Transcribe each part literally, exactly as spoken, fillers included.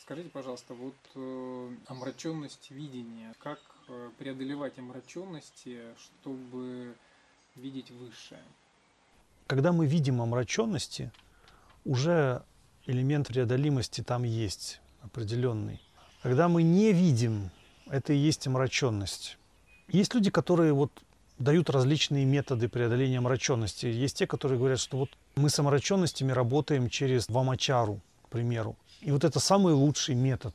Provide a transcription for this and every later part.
Скажите, пожалуйста, вот э, омраченность видения. Как э, преодолевать омраченности, чтобы видеть высшее? Когда мы видим омраченности, уже элемент преодолимости там есть определенный. Когда мы не видим, это и есть омраченность. Есть люди, которые вот дают различные методы преодоления омраченности. Есть те, которые говорят, что вот мы с омраченностями работаем через вамачару, к примеру. И вот это самый лучший метод,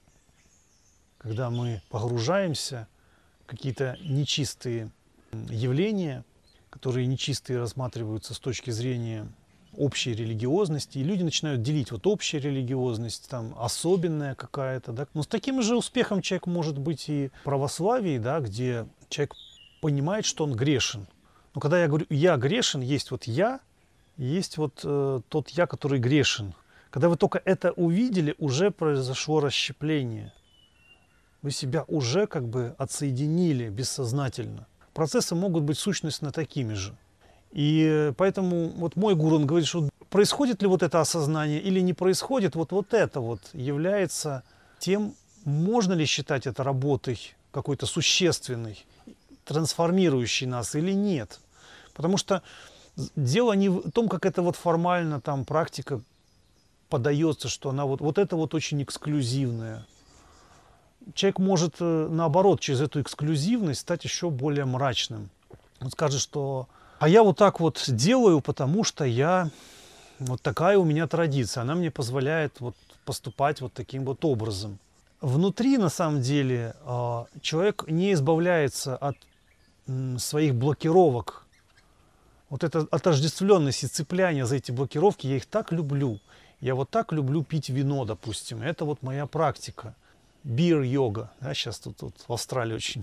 когда мы погружаемся в какие-то нечистые явления, которые нечистые рассматриваются с точки зрения общей религиозности, и люди начинают делить вот общая религиозность, там особенная какая-то, да. Но с таким же успехом человек может быть и в православии, да, где человек понимает, что он грешен. Но когда я говорю «я грешен», есть вот «я», есть вот э, тот «я», который грешен. Когда вы только это увидели, уже произошло расщепление. Вы себя уже как бы отсоединили бессознательно. Процессы могут быть сущностно такими же. И поэтому вот мой гуру, он говорит, что происходит ли вот это осознание или не происходит, вот, вот это вот является тем, можно ли считать это работой какой-то существенной, трансформирующей нас или нет. Потому что дело не в том, как это вот формально там практика подается, что она вот, вот это вот очень эксклюзивная. Человек может, наоборот, через эту эксклюзивность стать еще более мрачным. Он скажет, что а я вот так вот делаю, потому что я, вот такая у меня традиция, она мне позволяет вот поступать вот таким вот образом. Внутри, на самом деле, человек не избавляется от своих блокировок. Вот эта отождествленность и цепляние за эти блокировки, я их так люблю. Я вот так люблю пить вино, допустим. Это вот моя практика. Бир-йога. Да, сейчас тут, тут в Австралии очень.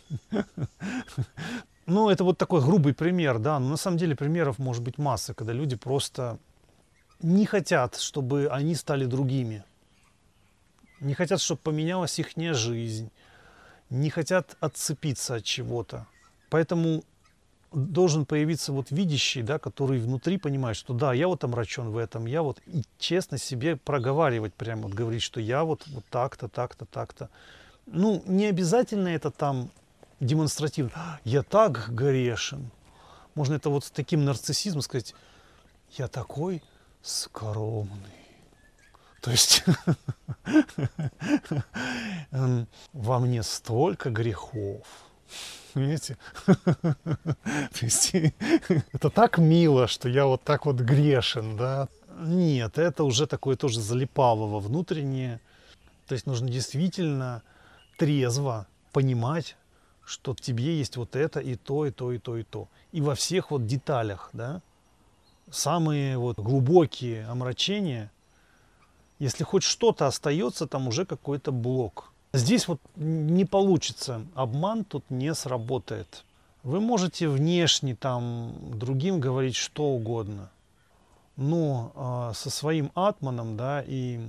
Ну, это вот такой грубый пример, да. Но на самом деле примеров может быть масса, когда люди просто не хотят, чтобы они стали другими. Не хотят, чтобы поменялась их жизнь. Не хотят отцепиться от чего-то. Поэтому должен появиться вот видящий, да, который внутри понимает, что да, я вот омрачен в этом, я вот и честно себе проговаривать прямо, вот говорить, что я вот, вот так-то, так-то, так-то. Ну, не обязательно это там демонстративно. Я так грешен. Можно это вот с таким нарциссизмом сказать, я такой скромный. То есть во мне столько грехов. Понимаете? То есть это так мило, что я вот так вот грешен, да? Нет, это уже такое тоже залипалово внутреннее. То есть нужно действительно трезво понимать, что в тебе есть вот это и то, и то, и то, и то. И во всех вот деталях, да? Самые вот глубокие омрачения, если хоть что-то остается, там уже какой-то блок. Здесь вот не получится, обман тут не сработает. Вы можете внешне там другим говорить что угодно, но э, со своим атманом, да, и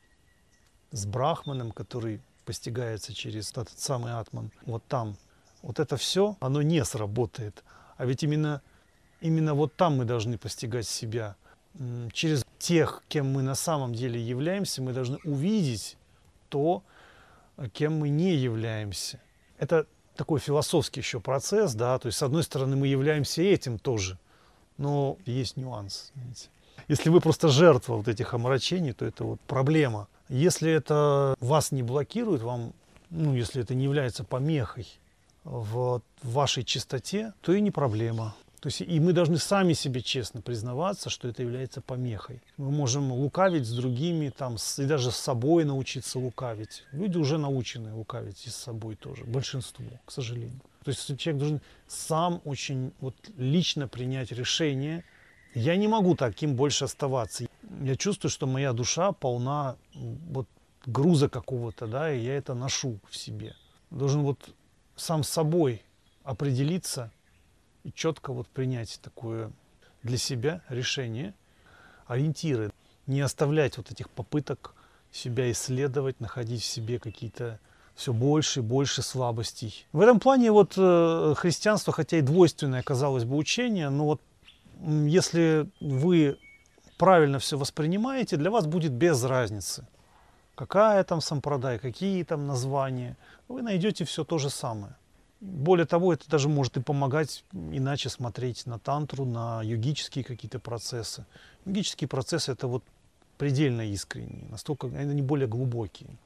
с брахманом, который постигается через этот самый атман, вот там, вот это все, оно не сработает. А ведь именно, именно вот там мы должны постигать себя. Через тех, кем мы на самом деле являемся, мы должны увидеть то, кем мы не являемся. Это такой философский еще процесс, да, то есть с одной стороны мы являемся этим тоже, но есть нюанс. Знаете. Если вы просто жертва вот этих омрачений, то это вот проблема. Если это вас не блокирует, вам, ну, если это не является помехой в вашей чистоте, то и не проблема. То есть и мы должны сами себе честно признаваться, что это является помехой. Мы можем лукавить с другими, там, с, и даже с собой научиться лукавить. Люди уже научены лукавить и с собой тоже, большинство, к сожалению. То есть человек должен сам очень вот, лично принять решение. Я не могу таким больше оставаться. Я чувствую, что моя душа полна вот, груза какого-то, да, и я это ношу в себе. Должен вот сам с собой определиться и четко вот принять такое для себя решение, ориентиры. Не оставлять вот этих попыток себя исследовать, находить в себе какие-то все больше и больше слабостей. В этом плане вот э, христианство, хотя и двойственное, казалось бы, учение, но вот если вы правильно все воспринимаете, для вас будет без разницы. какая там сампрадай, какие там названия, вы найдете все то же самое. Более того, это даже может и помогать иначе смотреть на тантру, на йогические какие-то процессы. Йогические процессы — это вот предельно искренние, настолько они более глубокие.